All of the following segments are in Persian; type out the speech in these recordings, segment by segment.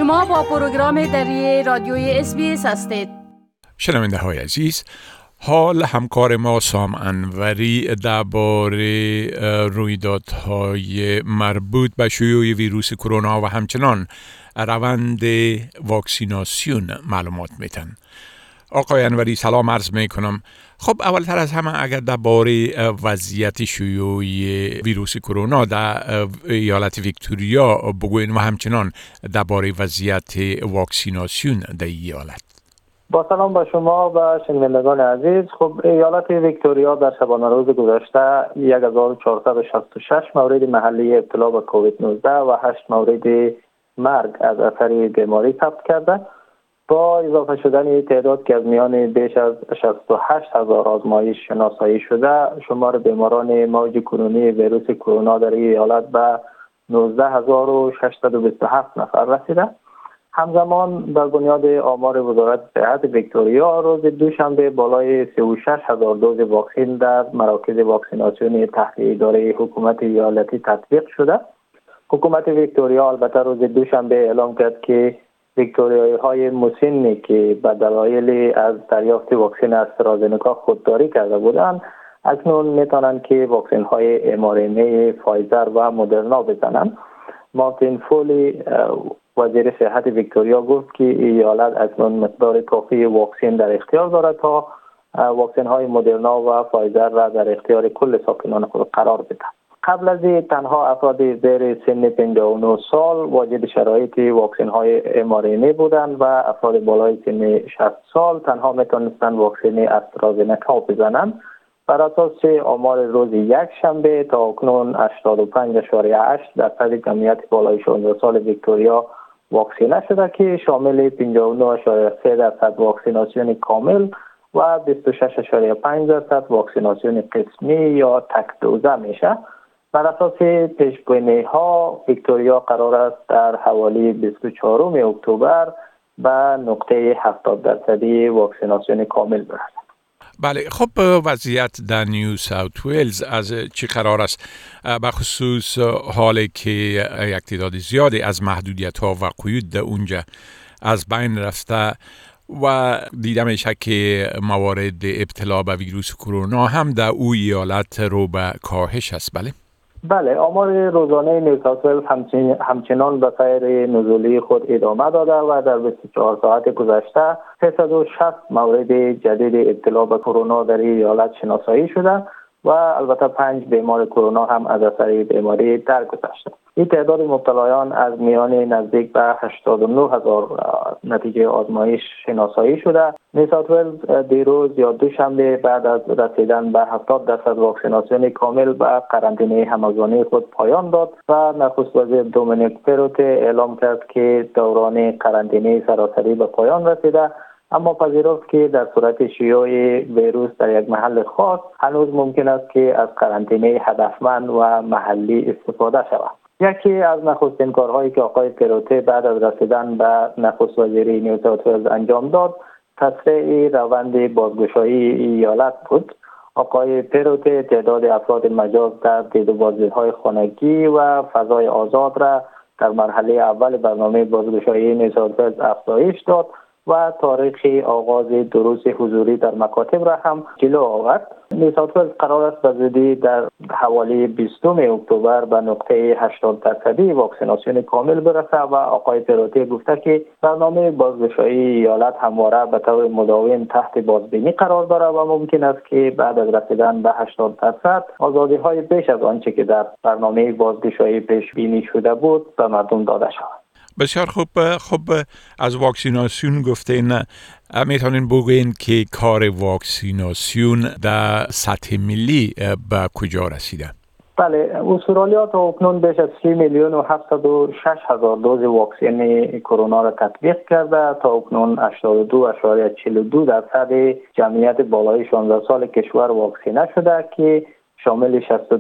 شما با پروگرام دری رادیوی SBS هستید. شنونده های عزیز، حال همکار ما سام انوری درباره رویدادهای مربوط به شیوع ویروس کرونا و همچنان روند واکسیناسیون معلومات میتن. آقای انوری سلام عرض میکنم. خب اولتر از همه اگر درباره وضعیت شیوع ویروس کرونا در ایالت ویکتوریا بگوین و همچنان درباره وضعیت واکسیناسیون در ایالت. با سلام به شما و شنوندگان عزیز. خب ایالت ویکتوریا در شبانه روز گذشته 1466 مورد محلی ابتلا به کووید 19 و 8 مورد مرگ از اثر بیماری ثبت کرده. با اضافه شدن تعداد که از میان بیش از 68,000 آزمایش شناسایی شده، شمار بیماران موج کنونی ویروس کرونا در ایالت به 19,627 نفر رسیده. همزمان بر بنیاد آمار وزارت صحت ویکتوریا روز دوشنبه بالای 36,000 دوز واکسن در مراکز واکسیناسیون تحت اداره حکومت ایالتی تطبیق شده. حکومت ویکتوریا البته روز دوشنبه اعلام کرد که ویکتوریایی های مسنی که به دلایل از دریافت واکسن استرازنکا خودداری کرده بودند اکنون میتونند که واکسن های mRNA فایزر و مدرنا بزنند. مارتین فولی وزیر صحت ویکتوریا گفت که ایالت اکنون مقدار کافی واکسن در اختیار دارد تا واکسن های مدرنا و فایزر را در اختیار کل ساکنان خود قرار بده. قبل از این تنها افراد زیر سن 59 سال واجد شرایط واکسن های mRNA بودند و افراد بالای سن 60 سال تنها میتونستند واکسن استرازنکا بزنند. بر اساس آمار روز یک شنبه تا اکنون 85.8% جمعیت بالای 16 سال ویکتوریا واکسینه شده که شامل 59.3% واکسیناسیون کامل و 26.5% واکسیناسیون قسمی یا تک دوزه میشه. بر اساس پیش‌بینی ها ویکتوریا قرار است در حوالی 24 اکتبر به نقطه 70% واکسیناسیون کامل برسد. بله، خب وضعیت در نیو ساوت ویلز از چی قرار است؟ بخصوص حالی که یک تعداد زیادی از محدودیت ها و قیود در اونجا از بین رفته و دیده میشه که موارد ابتلا به ویروس کرونا هم در او ایالت رو به کاهش است. بله، آمار روزانه نیو ساوت ویلز همچنان به سیر نزولی خود ادامه داده و در 24 ساعت گذشته 360 مورد جدید ابتلا به کرونا در ایالت شناسایی شده و البته 5 بیمار کرونا هم از اثر بیماری درگذشته. این تعداد مبتلایان از میان نزدیک به 89,000 نتیجه آزمایش شناسایی شده. نیو ساوت ویلز دیروز یا دوشنبه بعد از رسیدن به 70% واکسیناسیون کامل به قرنطینه همگانی خود پایان داد و نخست وزیر دومینیک پروت اعلام کرد که دوران قرنطینه سراسری به پایان رسیده، اما پذیرفت که در صورت شیوع ویروس در یک محل خاص هنوز ممکن است که از قرنطینه هدفمند و محلی استفاده شود. یکی از نخستین کارهایی که آقای پروته بعد از رسیدن به نخست وزیری نیو ساوت ویلز انجام داد تسریع روند بازگشایی ایالت بود. آقای پروته تعداد افراد مجاز در دید و بازدیدهای خانگی و فضای آزاد را در مرحله اول برنامه بازگشایی نیو ساوت ویلز افزایش داد و تاریخ آغاز دروس حضوری در مکاتب را هم جلو آورد. نیو ساوت ویلز قرار است به زودی در حوالی 20 اکتبر به نقطه 80% واکسیناسیون کامل برسد و آقای پروتی گفته که برنامه بازگشایی ایالت همواره به طور مداوم تحت بازبینی قرار دارد و ممکن است که بعد از رسیدن به 80% آزادی‌های بیش از آنچه که در برنامه بازگشایی پیش بینی شده بود به مردم داده شود. بسیار خوب. خب از واکسیناسیون گفتین، میتونین بگوین که کار واکسیناسیون در سطح ملی به کجا رسیده؟ بله، استرالیا تا اکنون بیش از 30,706,000 دوز واکسن کرونا را تطبیق کرده. تا اکنون 82.42% جمعیت بالای 16 سال کشور واکسینه شده که شامل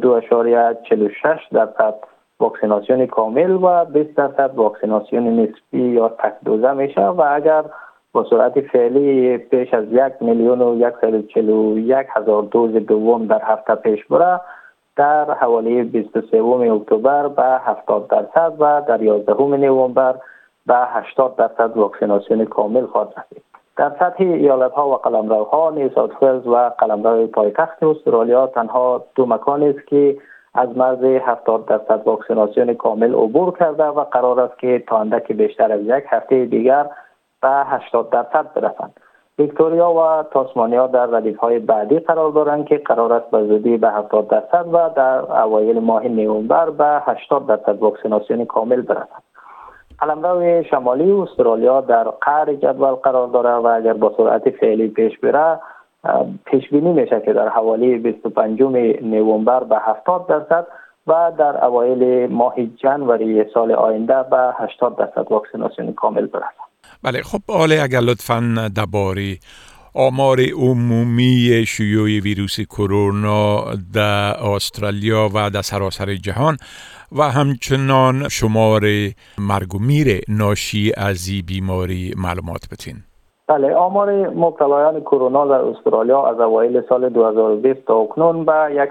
62.46% واکسیناسیون کامل و 20% واکسیناسیون نسبی یا تک دوزه میشه و اگر با صورت فعلی بیش از 1,141,000 دوز دوم در هفته پیش بره، در حوالی 23 اکتبر به 70% و در 11 نوامبر به 80% واکسیناسیون کامل خواهد رسید. در سطح ایالت‌ها و قلمروها، نیو ساوت ولز و قلمرو پایتخت استرالیا تنها 2 مکانی است که از مرز 70% واکسیناسیون کامل عبور کرده و قرار است که تا اندکی بیشتر از 1 هفته دیگر به 80% برسند. ویکتوریا و تاسمانیا در ردیف‌های بعدی قرار دارند که قرار است به زودی به 70% و در اوایل ماه نوامبر به 80% واکسیناسیون کامل برسند. قلمرو شمالی استرالیا در قعر جدول قرار دارد و اگر با سرعت فعلی پیش بره، پیش بینی میشه که در حوالی 25 نوامبر به 70% و در اوایل ماه ژانویه سال آینده به 80% واکسیناسیون کامل برسند. بله، خب آله اگر لطفاً درباره آمار عمومی شیوع ویروس کرونا در استرالیا و در سراسر جهان و همچنان شمار مرگ و میر ناشی از این بیماری معلومات بدین. بله، آمار مبتلایان کرونا در استرالیا از اوایل سال 2020 تا اکنون به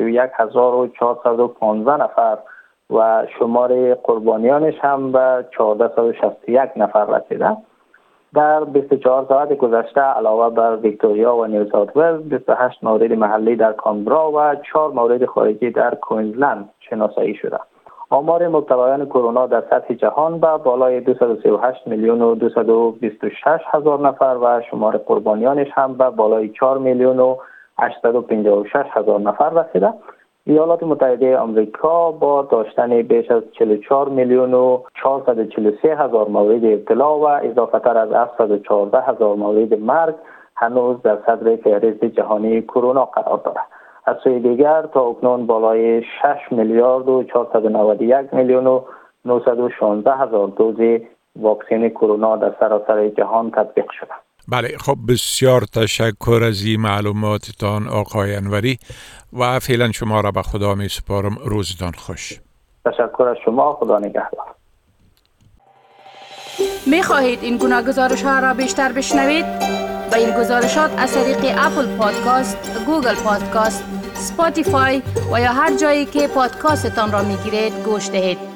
131,415 نفر و شمار قربانیانش هم به 1461 نفر رسیده. در 24 ساعت گذشته علاوه بر ویکتوریا و نیو ساوت ولز 28 مورد محلی در کانبرا و 4 مورد خارجی در کوینزلند شناسایی شده. آمار مبتلایان کرونا در سطح جهان به بالای 238 میلیون و 226 هزار نفر و شمار قربانیانش هم به بالای 4 میلیون و 856 هزار نفر رسیده. ایالات متحده آمریکا با داشتن بیش از 44 میلیون و 443 هزار مورد ابتلا و اضافه تر از 714 هزار مورد مرگ هنوز در صدر فهرست جهانی کرونا قرار دارد. از سوی دیگر تا اکنون بالای 6 میلیارد و 491 میلیون و 916 هزار دوز واکسن کرونا در سراسر جهان تطبیق شده. بله، خب بسیار تشکر از این معلوماتتان آقای انوری و فعلا شما را به خدا می سپارم. روزتان خوش. تشکر از شما. خدا نگهدار. می خواهید این گناه گزارش ها را بیشتر بشنوید؟ با این گزارشات از طریق اپل پادکاست، گوگل پادکاست، سپاتیفای و یا هر جایی که پادکاستتان را می گیرید گوش دهید.